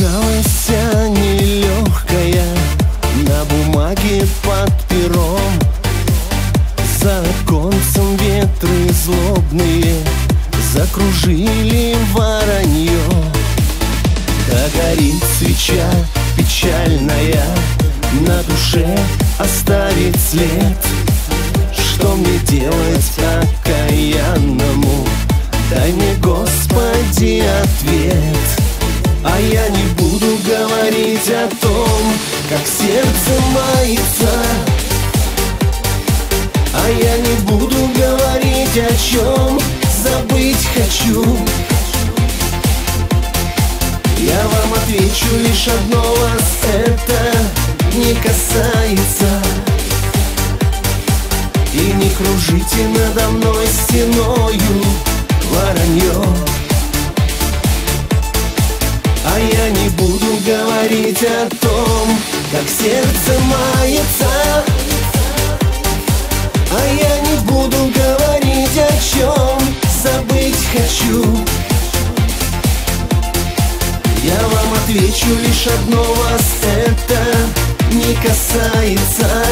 Смеркалась нелегкая на бумаге под пером. За оконцем ветры злобные закружили воронье. Да горит свеча печальная, на душе оставит след. Что мне делать окаянному? Дай мне, Господи, ответ. А я не буду говорить о том, как сердце мается. А я не буду говорить, о чем забыть хочу. Я вам отвечу лишь одно: вас это не касается. И не кружите надо мной стеною воронье. А я не буду говорить о том, как сердце мается. А я не буду говорить, о чем забыть хочу. Я вам отвечу лишь одно: вас это не касается.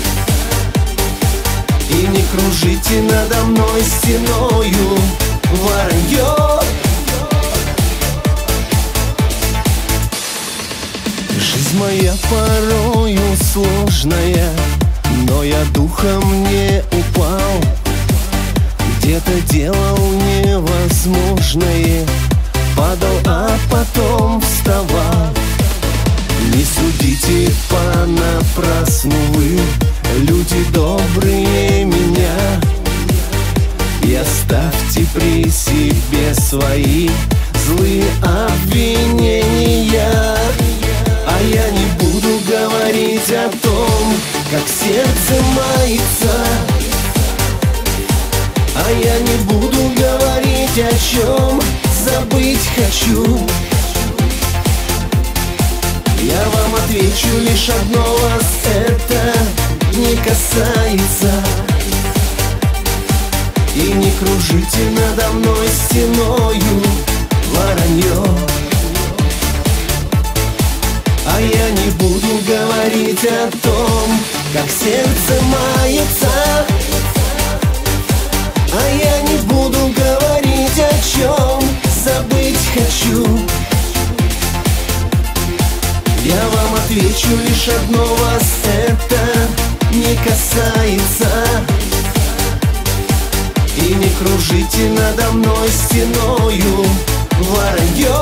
И не кружите надо мной стеною воронье. Жизнь моя порою сложная, но я духом не упал. Где-то делал невозможное, падал, а потом вставал. Не судите понапрасну вы, люди добрые, меня. И оставьте при себе свои злые обвинения. А я не буду говорить о том, как сердце мается. А я не буду говорить, о чем забыть хочу. Я вам отвечу лишь одно: вас это не касается. И не кружите надо мной стеною воронье. А я не буду говорить о том, как сердце мается. А я не буду говорить, о чем забыть хочу. Я вам отвечу лишь одно: вас это не касается. И не кружите надо мной стеною воронье.